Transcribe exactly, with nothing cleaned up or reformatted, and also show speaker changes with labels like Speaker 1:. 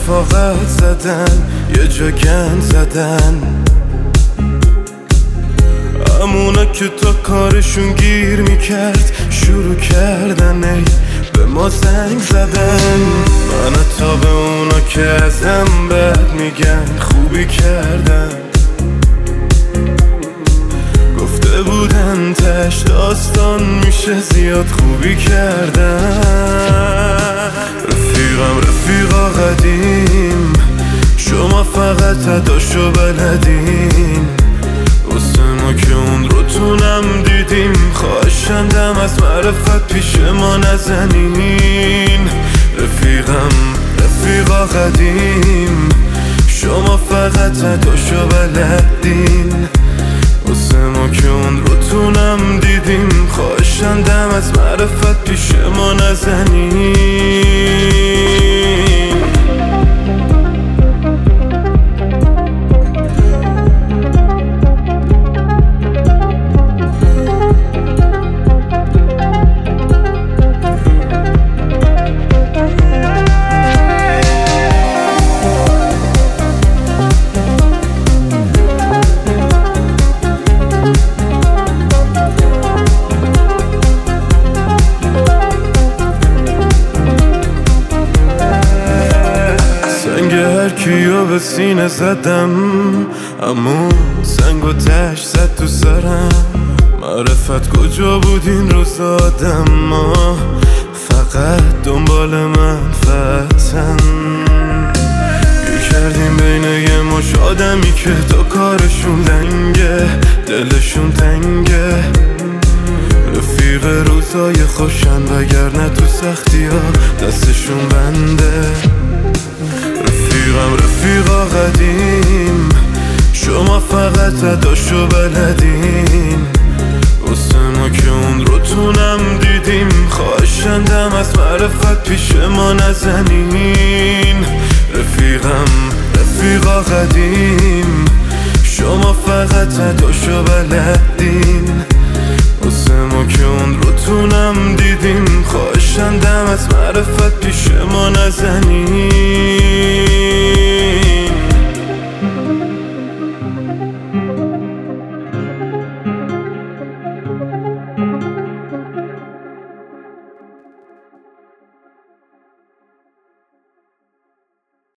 Speaker 1: رفاقت زدن، یه جا گند زدن، همونا که تا کارشون گیر میکرد شروع کردن ای به ما زنگ زدن. من تا به اونا که ازم بد میگن خوبی کردن، گفته بودن تش داستان میشه زیاد خوبی کردن. رفیقم رفیقا قدیم، شما فقط اداشو بلدین، واسه ما که اون رو تونم دیدیم، خواهشندم از معرفت پیش ما نزنین. رفیقم رفیقا قدیم، شما فقط اداشو بلدین، واسه ما که اون رو تونم دیدیم، خواهشندم از معرفت پیش ما نزنین. هر کیو به سینه زدم، همون سنگ و تش زد تو سرم. معرفت کجا بود این روز آدم، ما فقط دنبال منفعتن. گیر کردیم بین یه مش آدمی که تا کارشون لنگه، دلشون تنگه. رفیق روزای خوشن وگرنه تو سختی ها دستشون بنده. رفیقم رفیقا قدیم، شما فقط اداشو بلدین، واسه ما که اون رو تونم دیدیم، خواهشندم از معرفت پیش ما نزنین. رفیقم رفیقا قدیم، شما فقط اداشو بلدین، واسه ما که اون رو تونم دیدیم، خواهشندم از معرفت پیش ما نزنین.